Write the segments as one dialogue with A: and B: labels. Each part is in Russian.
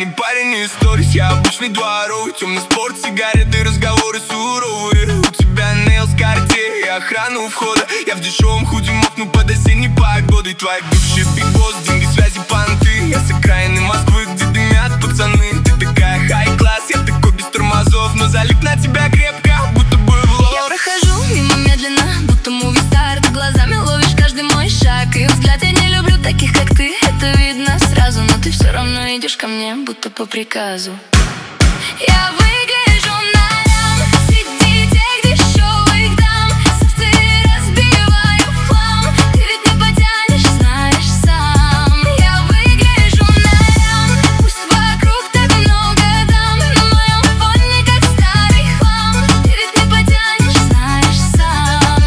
A: парень из сторис. Я обычный дворовый, темный спорт, сигареты, разговоры суровые. У тебя нейлс, Cartier и охрана у входа. Я в дешевом худи мокну под осенней погодой. Твои бывшие биг-босс, деньги, связи, понты. Я с окраины Москвы, где дымят пацаны. Ты такая хай-класс, я такой без тормозов, но залип на тебя крепко, будто бы в лоб.
B: Я прохожу мимо медленно, будто муви-стар. Ты глазами ловишь каждый мой шаг и взгляд. Я не люблю таких, как ты, это видно сразу. Но ты все равно идешь ко мне, будто по приказу. Я выгляжу на лям среди тех дешевых дам. Сердце разбиваю в хлам. Ты ведь не потянешь, знаешь сам. Я выгляжу на лям, пусть вокруг так много дам. На моем фоне как старый хлам. Ты ведь не потянешь, знаешь сам.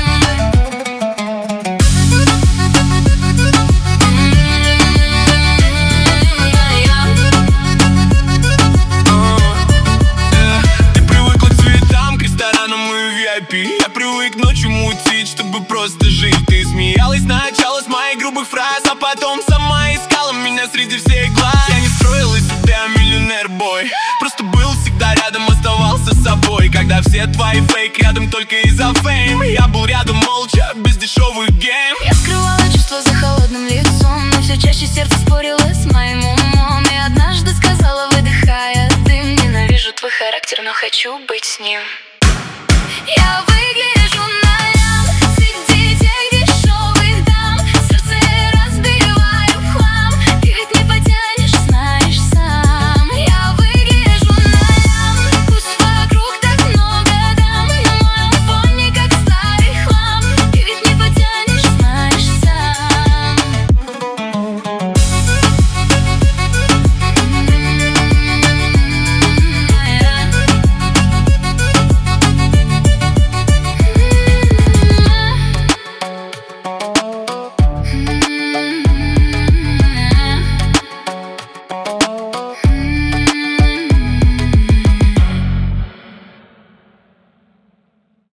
A: Ты привыкла к цветам, к ресторанам и VIP. Я привык ночью мутить, чтобы просто жить. Ты смеялась сначала с моих грубых фраз, а потом сама искала меня среди всех глаз. Я не строил из себя миллионер-бой, просто был всегда рядом, оставался собой. Когда все твои фейк рядом только из-за фейм, я был рядом молча, без дешевых гейм.
B: Я скрывала чувства за холодным лицом, но все чаще сердце спорило с моим умом. И однажды сказала, выдыхая дым: ненавижу твой характер, но хочу быть с ним.